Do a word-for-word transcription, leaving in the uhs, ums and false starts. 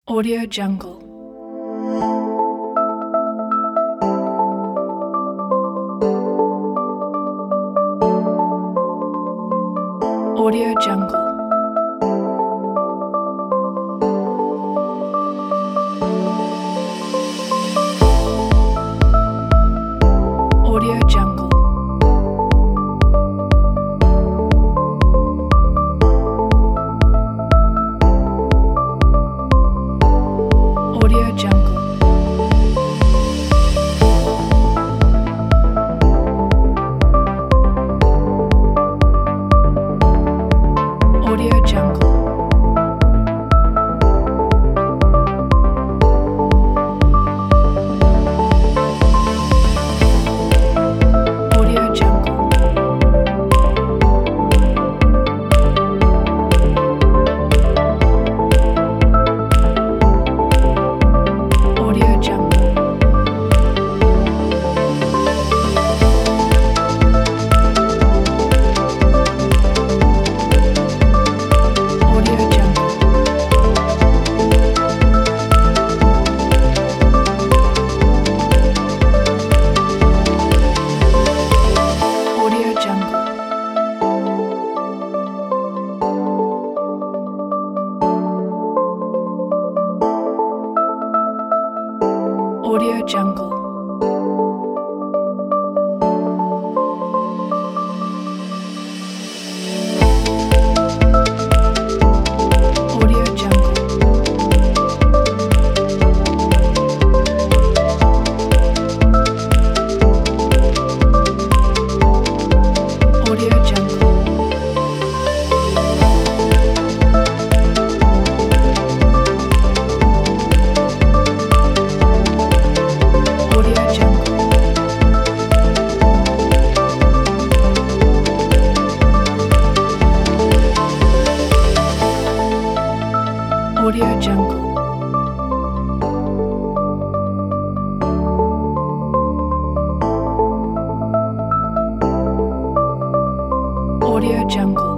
Audio Jungle. Audio Jungle. Audio Jungle. Audio Jungle. Audio Jungle. Audio Jungle. Audio Jungle. Audio Jungle. Audio Jungle. Audio Jungle. Audio Jungle. Audio Jungle. Audio Jungle. Audio Jungle. Audio Jungle.